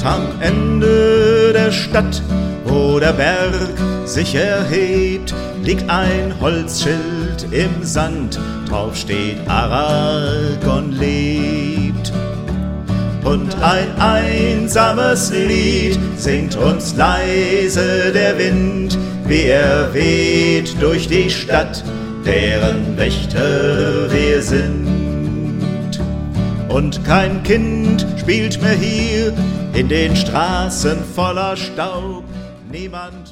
am Ende der Stadt, wo der Berg sich erhebt, liegt ein Holzschild im Sand, drauf steht Aragorn lebt. Und ein einsames Lied singt uns leise der Wind, wie er weht durch die Stadt, deren Wächter wir sind. Und kein Kind spielt mehr hier in den Straßen voller Staub, niemand